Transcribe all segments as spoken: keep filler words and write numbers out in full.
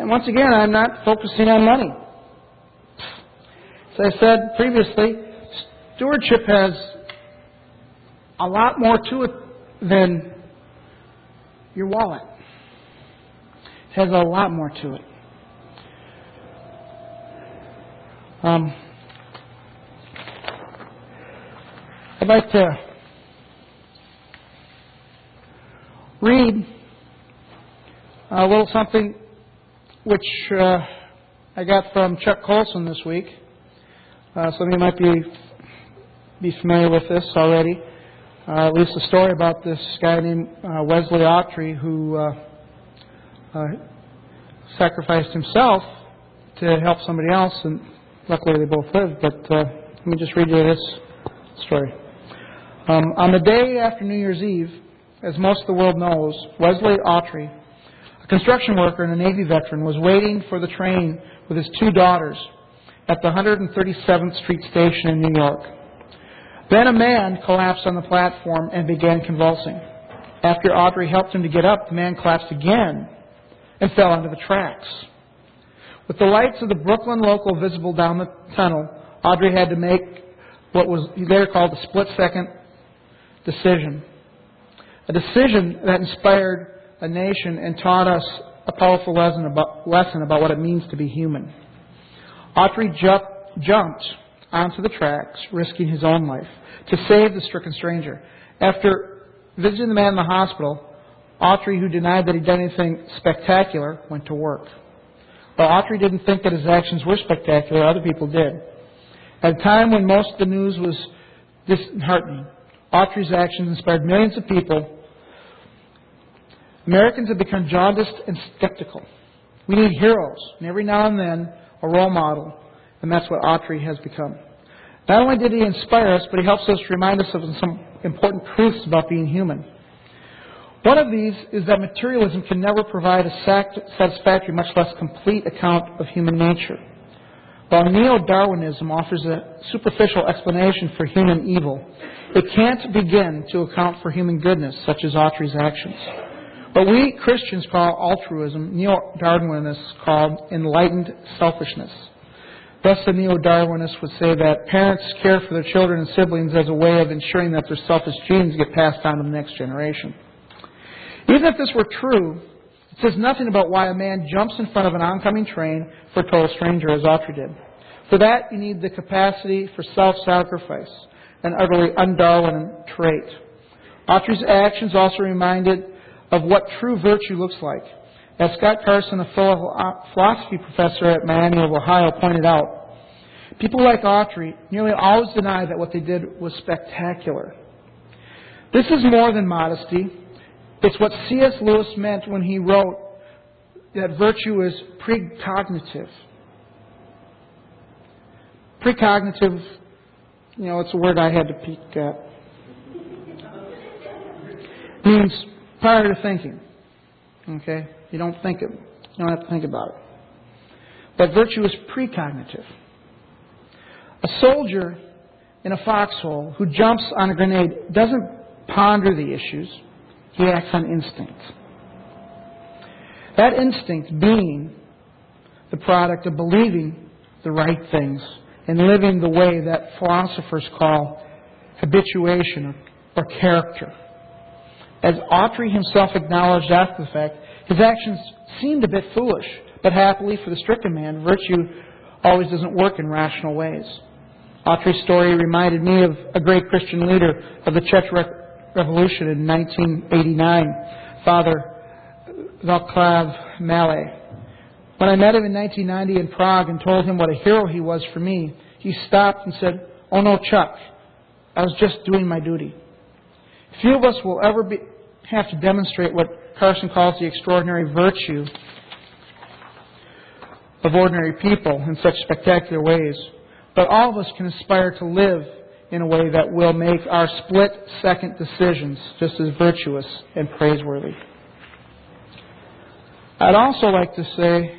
And once again, I'm not focusing on money. As I said previously, stewardship has a lot more to it than your wallet. It has a lot more to it. Um, I'd like to read a little something which uh, I got from Chuck Colson this week. Uh, some of you might be be familiar with this already. Uh, at least a story about this guy named uh, Wesley Autry who uh, uh, sacrificed himself to help somebody else, and luckily they both lived. But uh, let me just read you this story. Um, on the day after New Year's Eve, as most of the world knows, Wesley Autry, a construction worker and a Navy veteran, was waiting for the train with his two daughters at the one hundred thirty-seventh Street Station in New York. Then a man collapsed on the platform and began convulsing. After Autry helped him to get up, the man collapsed again and fell onto the tracks. With the lights of the Brooklyn local visible down the tunnel, Autry had to make what was later called a split-second decision. A decision that inspired a nation and taught us a powerful lesson about, lesson about what it means to be human. Autry ju- jumped onto the tracks, risking his own life, to save the stricken stranger. After visiting the man in the hospital, Autry, who denied that he'd done anything spectacular, went to work. While Autry didn't think that his actions were spectacular, other people did. At a time when most of the news was disheartening, Autry's actions inspired millions of people. Americans have become jaundiced and skeptical. We need heroes, and every now and then a role model, and that's what Autry has become. Not only did he inspire us, but he helps us remind us of some important truths about being human. One of these is that materialism can never provide a satisfactory, much less complete account of human nature. While neo-Darwinism offers a superficial explanation for human evil, it can't begin to account for human goodness, such as Autry's actions. What we Christians call altruism, neo-Darwinists call enlightened selfishness. Thus, the neo-Darwinists would say that parents care for their children and siblings as a way of ensuring that their selfish genes get passed on to the next generation. Even if this were true, it says nothing about why a man jumps in front of an oncoming train for a total stranger, as Autry did. For that, you need the capacity for self-sacrifice, an utterly un-Darwinian trait. Autry's actions also reminded of what true virtue looks like. As Scott Carson, a philosophy professor at Miami of Ohio, pointed out, people like Autry nearly always deny that what they did was spectacular. This is more than modesty. It's what C S Lewis meant when he wrote that virtue is precognitive. Precognitive, you know, it's a word I had to peek at. Means prior to thinking. Okay? You don't think it. You don't have to think about it. But virtue is precognitive. A soldier in a foxhole who jumps on a grenade doesn't ponder the issues. He acts on instinct. That instinct being the product of believing the right things and living the way that philosophers call habituation or, or character. As Autry himself acknowledged after the fact, his actions seemed a bit foolish, but happily for the stricken man, virtue always doesn't work in rational ways. Autry's story reminded me of a great Christian leader of the Czech Revolution in nineteen eighty-nine, Father Václav Malé. When I met him in nineteen ninety in Prague and told him what a hero he was for me, he stopped and said, "Oh no, Chuck, I was just doing my duty." Few of us will ever be, have to demonstrate what Carson calls the extraordinary virtue of ordinary people in such spectacular ways. But all of us can aspire to live in a way that will make our split-second decisions just as virtuous and praiseworthy. I'd also like to say,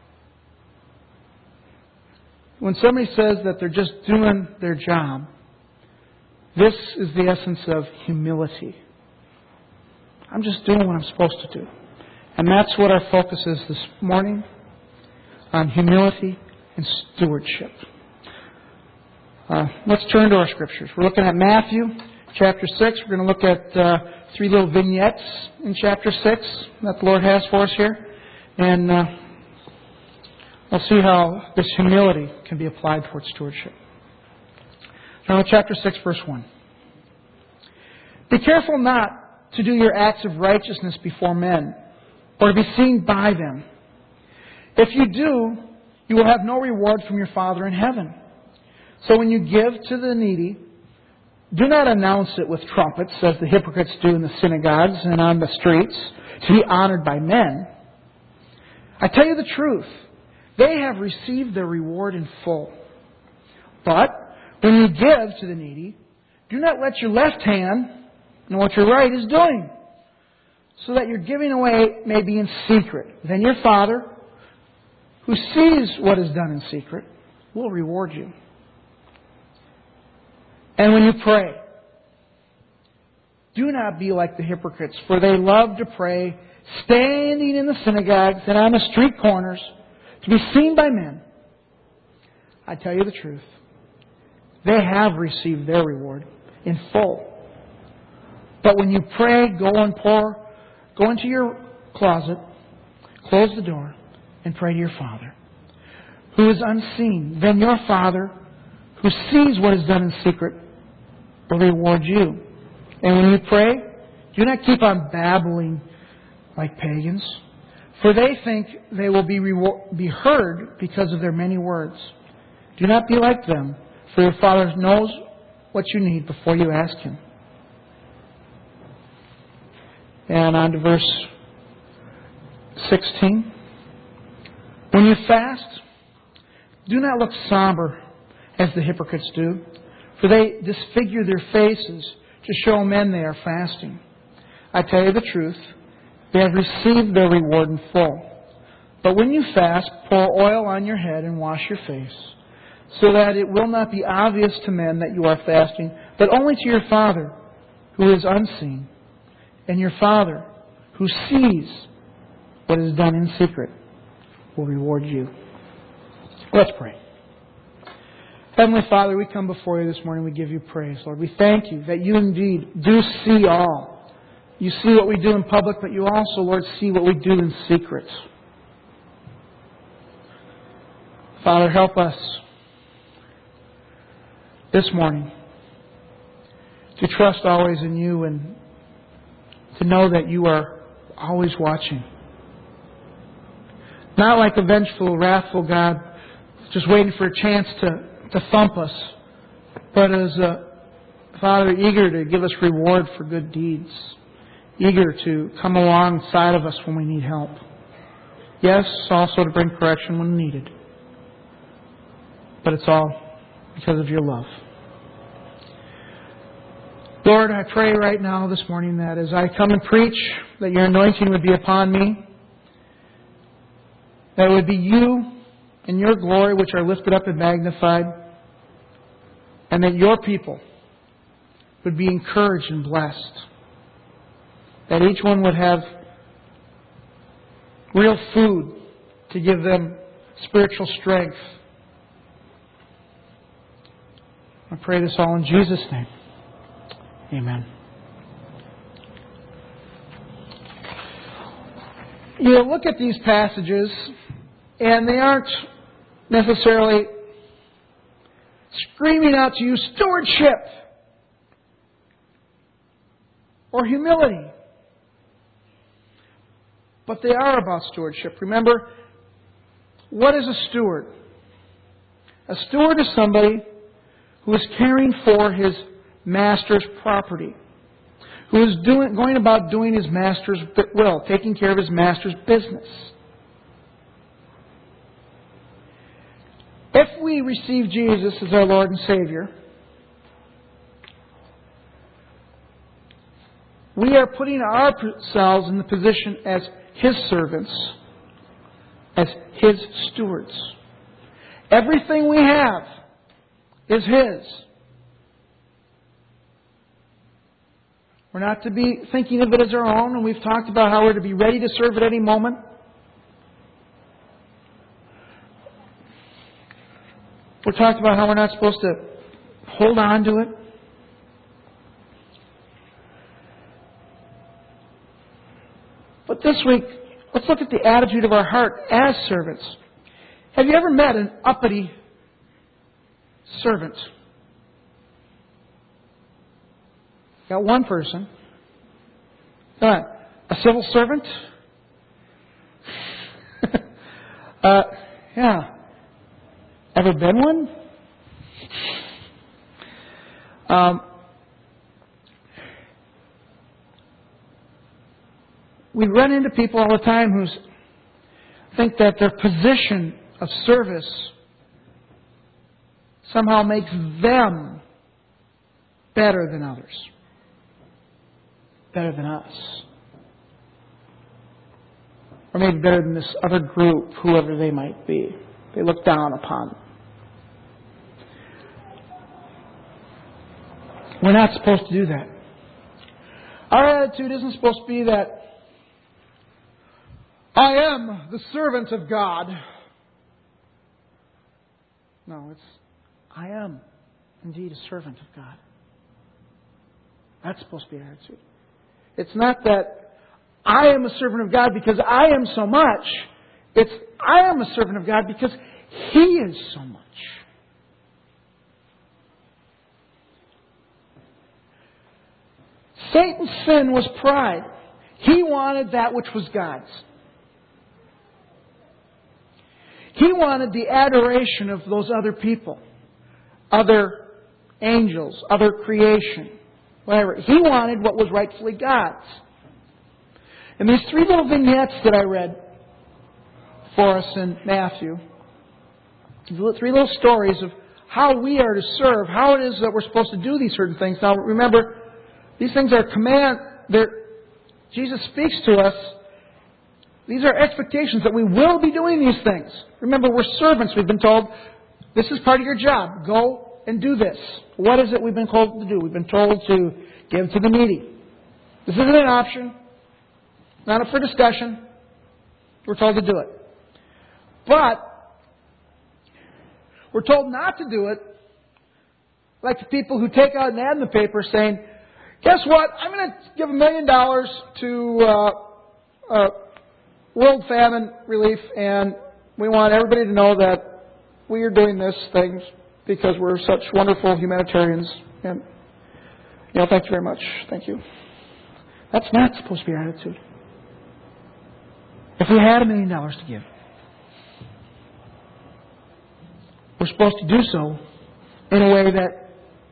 when somebody says that they're just doing their job, this is the essence of humility. I'm just doing what I'm supposed to do. And that's what our focus is this morning. on humility and stewardship. Uh, let's turn to our scriptures. We're looking at Matthew chapter six. We're going to look at uh, three little vignettes in chapter six that the Lord has for us here. And uh, we'll see how this humility can be applied towards stewardship. Now, chapter six, verse one. Be careful not to do your acts of righteousness before men, or to be seen by them. If you do, you will have no reward from your Father in heaven. So when you give to the needy, do not announce it with trumpets, as the hypocrites do in the synagogues and on the streets, to be honored by men. I tell you the truth, they have received their reward in full. But when you give to the needy, do not let your left hand know what your right is doing, so that your giving away may be in secret. Then your Father, who sees what is done in secret, will reward you. And when you pray, do not be like the hypocrites, for they love to pray standing in the synagogues and on the street corners to be seen by men. I tell you the truth, they have received their reward in full. But when you pray, go and pour, go into your closet, close the door, and pray to your Father, who is unseen. Then your Father, who sees what is done in secret, will reward you. And when you pray, do not keep on babbling like pagans, for they think they will be reward, be heard because of their many words. Do not be like them, for your Father knows what you need before you ask Him. And on to verse sixteen. When you fast, do not look somber as the hypocrites do, for they disfigure their faces to show men they are fasting. I tell you the truth, they have received their reward in full. But when you fast, pour oil on your head and wash your face, so that it will not be obvious to men that you are fasting, but only to your Father who is unseen. And your Father who sees what is done in secret will reward you. Let's pray. Heavenly Father, we come before you this morning. We give you praise, Lord. We thank you that you indeed do see all. You see what we do in public, but you also, Lord, see what we do in secret. Father, help us this morning to trust always in you and to know that you are always watching. Not like a vengeful, wrathful God just waiting for a chance to, to thump us, but as a Father eager to give us reward for good deeds, eager to come alongside of us when we need help. Yes, also to bring correction when needed. But it's all because of your love. Lord, I pray right now this morning that as I come and preach, that your anointing would be upon me. That it would be you and your glory which are lifted up and magnified. And that your people would be encouraged and blessed. That each one would have real food to give them spiritual strength. I pray this all in Jesus' name. Amen. You look at these passages, and they aren't necessarily screaming out to you stewardship or humility. But they are about stewardship. Remember, what is a steward? A steward is somebody who is caring for his master's property, who is doing, going about doing his master's will, taking care of his master's business. If we receive Jesus as our Lord and Savior, we are putting ourselves in the position as His servants, as His stewards. Everything we have is His. We're not to be thinking of it as our own, and we've talked about how we're to be ready to serve at any moment. we talked about how we're not supposed to hold on to it. But this week, let's look at the attitude of our heart as servants. Have you ever met an uppity servant? Got one person. Uh, a civil servant? uh, yeah. Ever been one? Um, we run into people all the time who think that their position of service somehow makes them better than others. Better than us. Or maybe better than this other group, whoever they might be. They look down upon them. We're not supposed to do that. Our attitude isn't supposed to be that I am the servant of God. No, it's I am indeed a servant of God. That's supposed to be our attitude. It's not that I am a servant of God because I am so much. It's I am a servant of God because He is so much. Satan's sin was pride. He wanted that which was God's. He wanted the adoration of those other people, other angels, other creation, whatever. He wanted what was rightfully God's. And these three little vignettes that I read for us in Matthew, three little stories of how we are to serve, how it is that we're supposed to do these certain things. Now remember, these things are command. They're, Jesus speaks to us. These are expectations that we will be doing these things. Remember, we're servants. We've been told, this is part of your job. Go and do this. What is it we've been told to do? We've been told to give to the needy. This isn't an option. Not up for discussion. We're told to do it. But we're told not to do it like the people who take out an ad in the paper saying, guess what? I'm going to give a million dollars to uh, uh, world famine relief, and we want everybody to know that we are doing this thing because we're such wonderful humanitarians. And, you know, thank you very much. Thank you. That's not supposed to be our attitude. If we had a million dollars to give, we're supposed to do so in a way that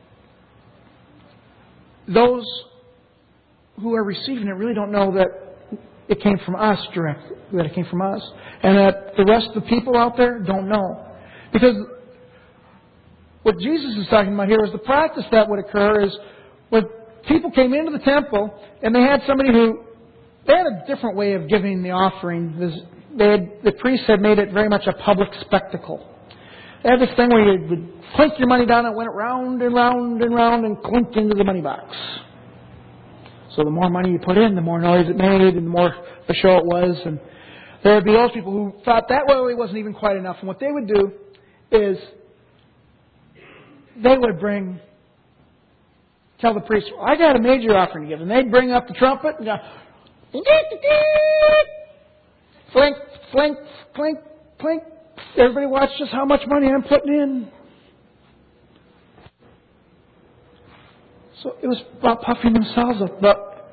those who are receiving it really don't know that it came from us directly, that it came from us. And that the rest of the people out there don't know. Because what Jesus is talking about here is the practice that would occur is when people came into the temple and they had somebody who, they had a different way of giving the offering. They had, the priests had made it very much a public spectacle. They had this thing where you would clink your money down and it went round and round and round and clinked into the money box. So the more money you put in, the more noise it made and the more of a show it was. And there would be those people who thought that really wasn't even quite enough. And what they would do is they would bring, tell the priest, well, I got a major offering to give. And they'd bring up the trumpet and go, flink, flink, flink, flink. Everybody watch just how much money I'm putting in. So it was about puffing themselves up. But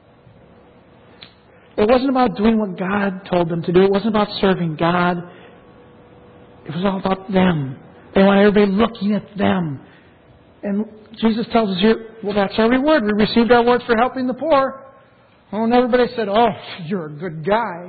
it wasn't about doing what God told them to do. It wasn't about serving God. It was all about them. They wanted everybody looking at them. And Jesus tells us here, well, that's our reward. We received our reward for helping the poor. Oh, and everybody said, oh, you're a good guy.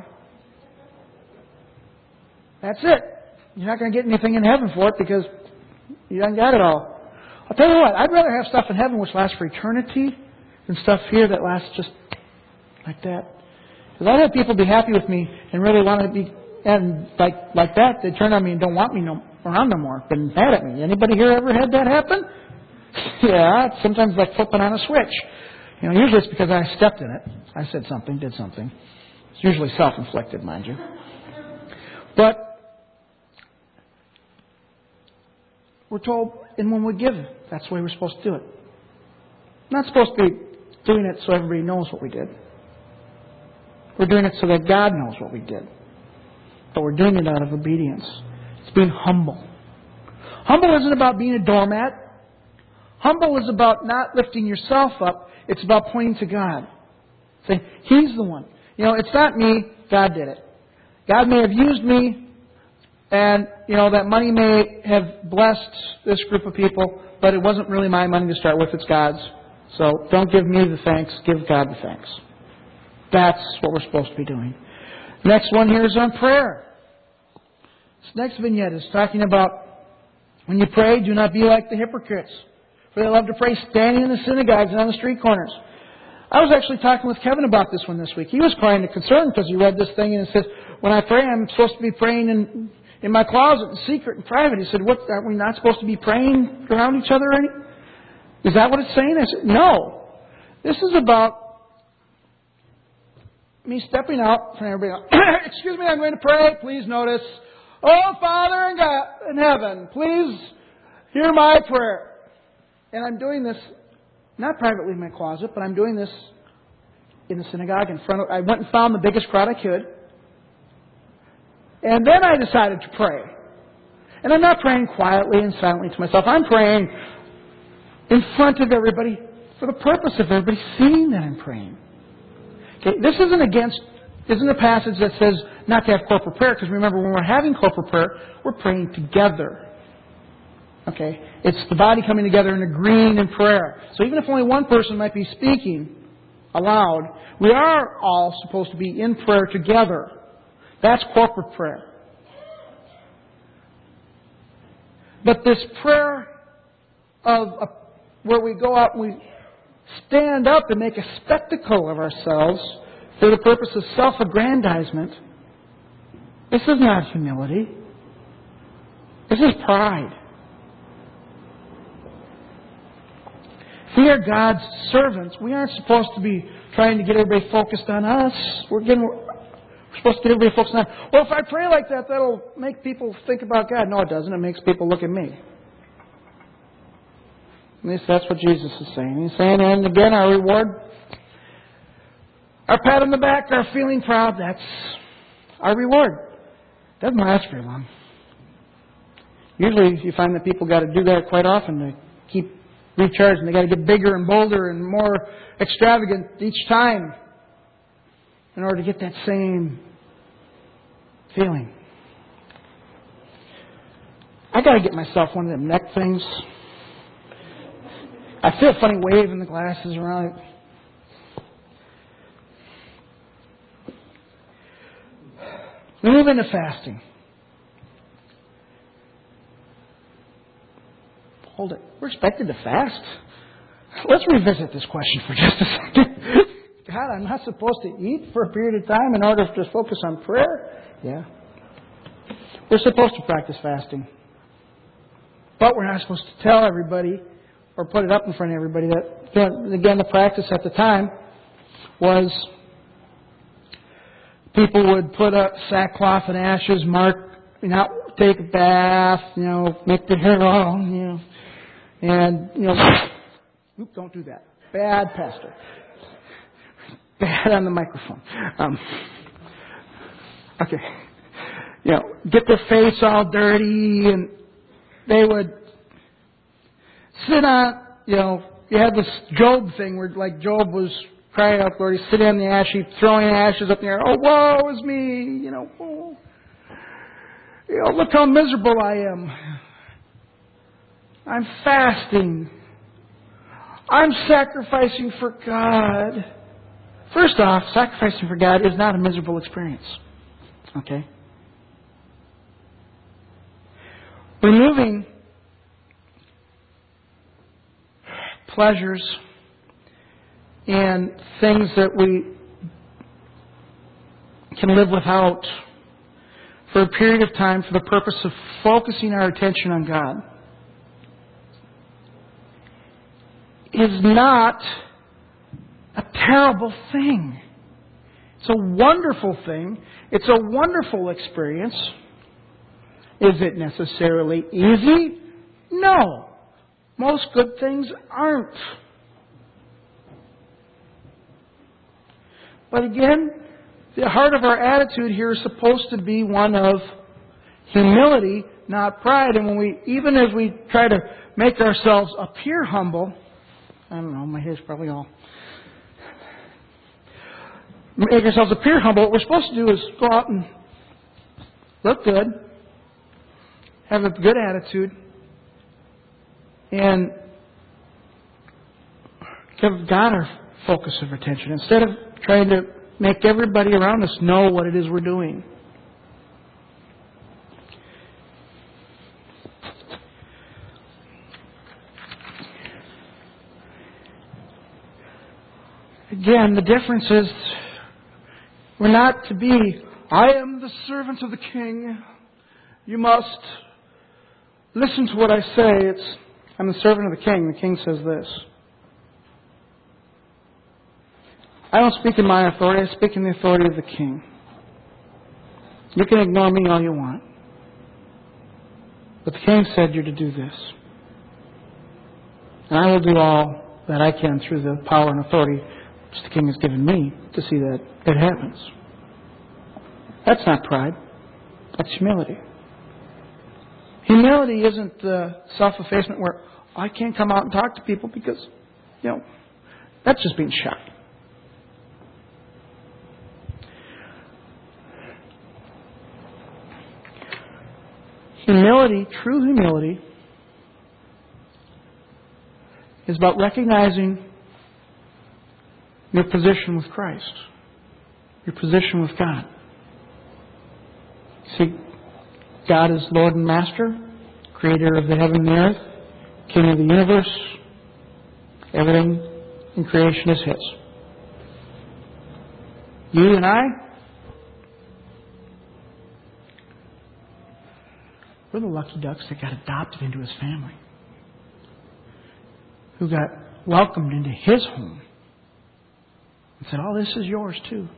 That's it. You're not going to get anything in heaven for it because you haven't got it all. I'll tell you what, I'd rather have stuff in heaven which lasts for eternity than stuff here that lasts just like that. Because I'd have people be happy with me and really want to be, and like like that, they turn on me and don't want me no, around no more. Been mad at me. Anybody here ever had that happen? Yeah, it's sometimes like flipping on a switch. You know, usually it's because I stepped in it. I said something, did something. It's usually self-inflicted, mind you. But we're told, and when we give, that's the way we're supposed to do it. We're not supposed to be doing it so everybody knows what we did. We're doing it so that God knows what we did. But we're doing it out of obedience. It's being humble. Humble isn't about being a doormat. Humble is about not lifting yourself up. It's about pointing to God. Saying, He's the one. You know, it's not me. God did it. God may have used me, and, you know, that money may have blessed this group of people, but it wasn't really my money to start with. It's God's. So don't give me the thanks. Give God the thanks. That's what we're supposed to be doing. Next one here is on prayer. This next vignette is talking about when you pray, do not be like the hypocrites, for they love to pray standing in the synagogues and on the street corners. I was actually talking with Kevin about this one this week. He was kind of concerned because he read this thing and it says, when I pray, I'm supposed to be praying in, in my closet, in secret, in private. He said, what, are we not supposed to be praying around each other or anything? Is that what it's saying? I said, no. This is about me stepping out from everybody else. Excuse me, I'm going to pray. Please notice. Oh, Father in God in heaven, please hear my prayer. And I'm doing this not privately in my closet, but I'm doing this in the synagogue in front of. I went and found the biggest crowd I could, and then I decided to pray. And I'm not praying quietly and silently to myself. I'm praying in front of everybody for the purpose of everybody seeing that I'm praying. Okay, this isn't against, isn't a passage that says not to have corporate prayer, because remember, when we're having corporate prayer, we're praying together. Okay, it's the body coming together and agreeing in prayer. So even if only one person might be speaking aloud, we are all supposed to be in prayer together. That's corporate prayer. But this prayer of a, where we go out and we stand up and make a spectacle of ourselves for the purpose of self-aggrandizement, this is not humility. This is pride. If we are God's servants, we aren't supposed to be trying to get everybody focused on us. We're, getting, we're supposed to get everybody focused on, well, if I pray like that, that'll make people think about God. No, it doesn't. It makes people look at me. At least that's what Jesus is saying. He's saying, and again, our reward, our pat on the back, our feeling proud, that's our reward. Doesn't last very long. Usually you find that people got to do that quite often to keep recharging. They got to get bigger and bolder and more extravagant each time in order to get that same feeling. I got to get myself one of them neck things. I feel funny waving the glasses around it. We move into fasting. Hold it. We're expected to fast? Let's revisit this question for just a second. God, I'm not supposed to eat for a period of time in order to focus on prayer? Yeah. We're supposed to practice fasting. But we're not supposed to tell everybody or put it up in front of everybody that, again, the practice at the time was people would put up sackcloth and ashes, mark, you know, take a bath, you know, make their hair long, you know, and, you know, oop, don't do that. Bad pastor. Bad on the microphone. Um, okay. You know, get their face all dirty, and they would sit on, you know, you had this Job thing where, like, Job was crying out, Lord, he's sitting on the ash heap, throwing ashes up in the air. Oh, woe is me, you know, oh. You know, look how miserable I am. I'm fasting. I'm sacrificing for God. First off, sacrificing for God is not a miserable experience. Okay? Removing pleasures and things that we can live without for a period of time for the purpose of focusing our attention on God is not a terrible thing. It's a wonderful thing. It's a wonderful experience. Is it necessarily easy? No. Most good things aren't. But again, the heart of our attitude here is supposed to be one of humility, not pride. And when we, even as we try to make ourselves appear humble, I don't know, my hair's probably all. Make ourselves appear humble, what we're supposed to do is go out and look good, have a good attitude, and give God our focus of attention instead of trying to make everybody around us know what it is we're doing. Again, the difference is we're not to be, I am the servant of the king. You must listen to what I say. It's, I'm the servant of the king. The king says this. I don't speak in my authority. I speak in the authority of the king. You can ignore me all you want. But the king said you're to do this. And I will do all that I can through the power and authority which the king has given me to see that it happens. That's not pride. That's humility. Humility isn't the self-effacement where I can't come out and talk to people because, you know, that's just being shy. Humility, true humility, is about recognizing your position with Christ, your position with God. See, God is Lord and Master, Creator of the heaven and the earth, King of the universe. Everything in creation is His. You and I, we're the lucky ducks that got adopted into His family, who got welcomed into His home and said, oh, this is yours too.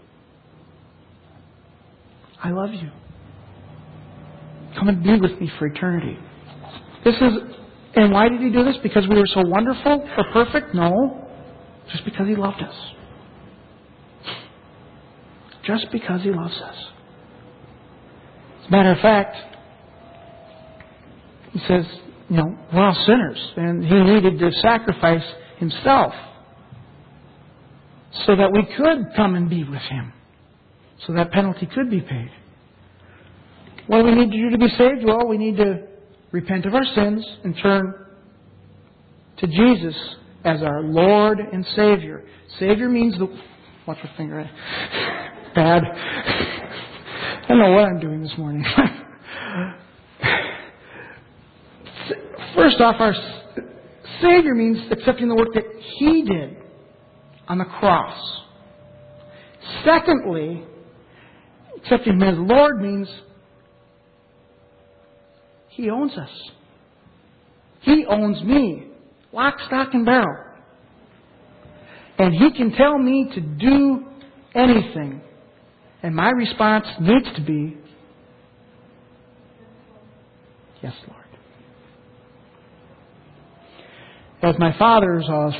I love you. Come and be with me for eternity. This is, and why did He do this? Because we were so wonderful or perfect? No. Just because He loved us. Just because He loves us. As a matter of fact, He says, you know, we're all sinners, and He needed to sacrifice Himself so that we could come and be with Him, so that penalty could be paid. What do we need to do to be saved? Well, we need to repent of our sins and turn to Jesus as our Lord and Savior. Savior means the... Watch your finger. Bad. I don't know what I'm doing this morning. First off, our Savior means accepting the work that He did on the cross. Secondly, accepting Him as Lord means He owns us. He owns me. Lock, stock, and barrel. And He can tell me to do anything. And my response needs to be, yes, Lord. As my father's always,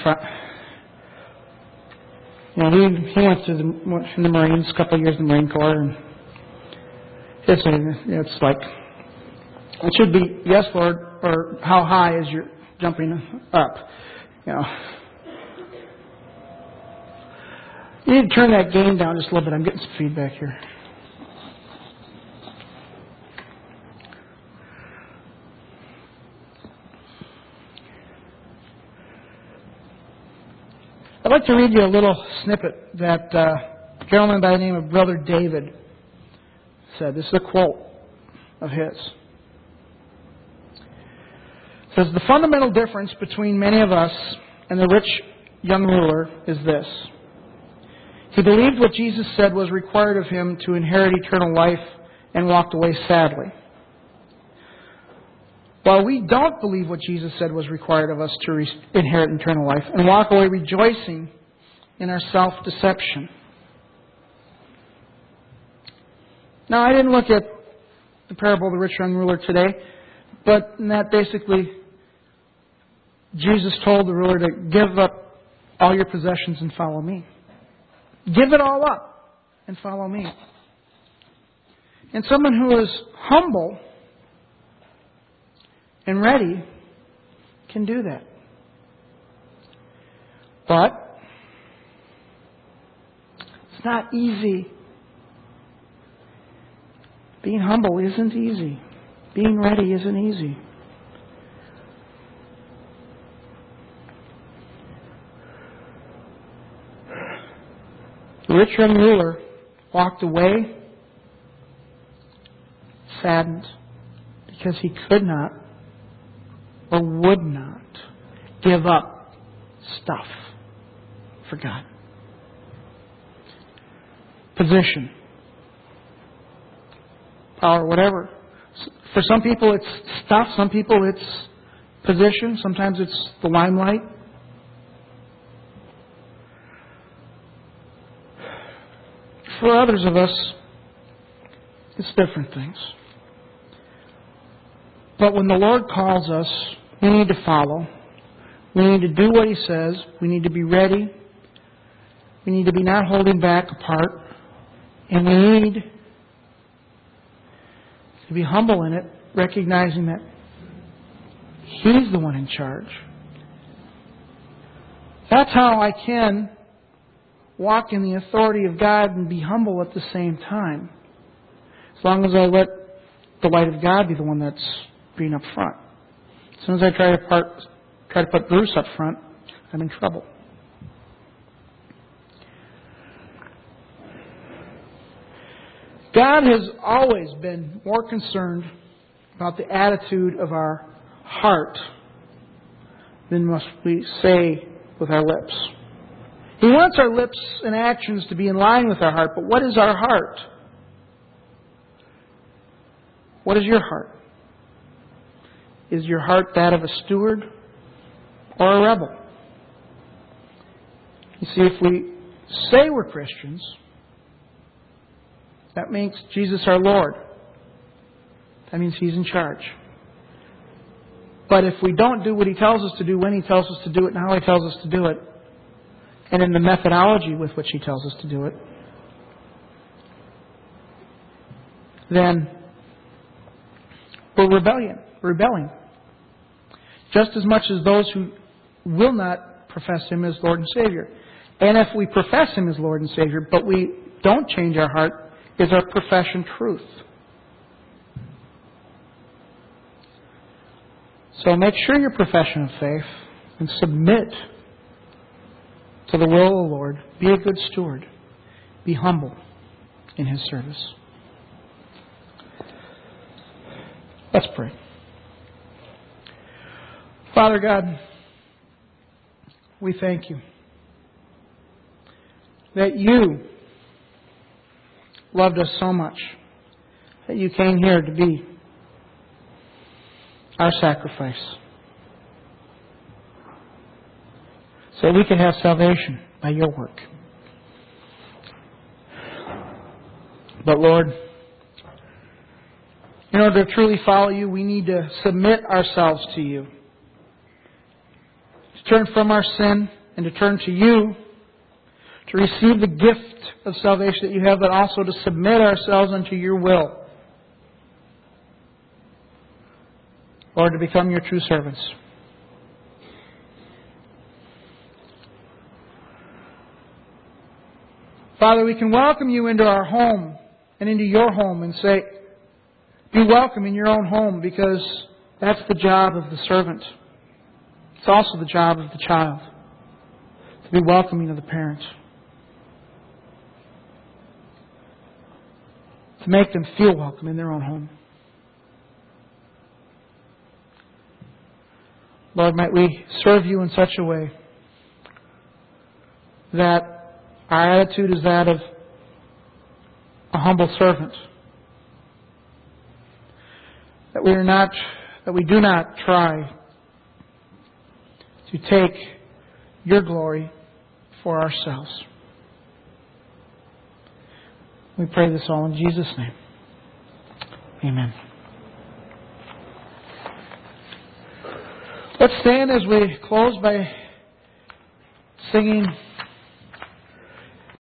you know, he he went to the in the Marines, a couple of years in the Marine Corps, and it's it's like it should be yes, Lord, or how high is your jumping up, you know. You need to turn that gain down just a little bit. I'm getting some feedback here. I'd like to read you a little snippet that uh, a gentleman by the name of Brother David said. This is a quote of his. It says, the fundamental difference between many of us and the rich young ruler is this. He believed what Jesus said was required of him to inherit eternal life and walked away sadly. While we don't believe what Jesus said was required of us to re- inherit eternal life and walk away rejoicing in our self-deception. Now, I didn't look at the parable of the rich young ruler today, but that basically Jesus told the ruler to give up all your possessions and follow me. Give it all up and follow me. And someone who is humble and ready can do that. But it's not easy. Being humble isn't easy. Being ready isn't easy. The rich young ruler walked away saddened because he could not or would not give up stuff for God. Position, power, whatever. For some people it's stuff, some people it's position, sometimes it's the limelight. For others of us, it's different things. But when the Lord calls us, we need to follow. We need to do what He says. We need to be ready. We need to be not holding back apart. And we need to be humble in it, recognizing that He's the one in charge. That's how I can walk in the authority of God and be humble at the same time. As long as I let the light of God be the one that's being up front. As soon as I try to, part, try to put Bruce up front, I'm in trouble. God has always been more concerned about the attitude of our heart than what we say with our lips. He wants our lips and actions to be in line with our heart, but what is our heart? What is your heart? Is your heart that of a steward or a rebel? You see, if we say we're Christians, that makes Jesus our Lord. That means He's in charge. But if we don't do what He tells us to do, when He tells us to do it, and how He tells us to do it, and in the methodology with which He tells us to do it, then we're rebellion, rebelling. Just as much as those who will not profess Him as Lord and Savior. And if we profess Him as Lord and Savior, but we don't change our heart, is our profession truth? So make sure your profession of faith and submit to the will of the Lord. Be a good steward. Be humble in His service. Let's pray. Father God, we thank You that You loved us so much that You came here to be our sacrifice, so we can have salvation by Your work. But Lord, in order to truly follow You, we need to submit ourselves to You. To turn from our sin and to turn to You. To receive the gift of salvation that You have, but also to submit ourselves unto Your will. Lord, to become Your true servants. Father, we can welcome You into our home and into Your home and say, be welcome in Your own home, because that's the job of the servant. It's also the job of the child, to be welcoming of the parent. To make them feel welcome in their own home. Lord, might we serve You in such a way that our attitude is that of a humble servant. That we are not, that we do not try to take Your glory for ourselves. We pray this all in Jesus' name. Amen. Let's stand as we close by singing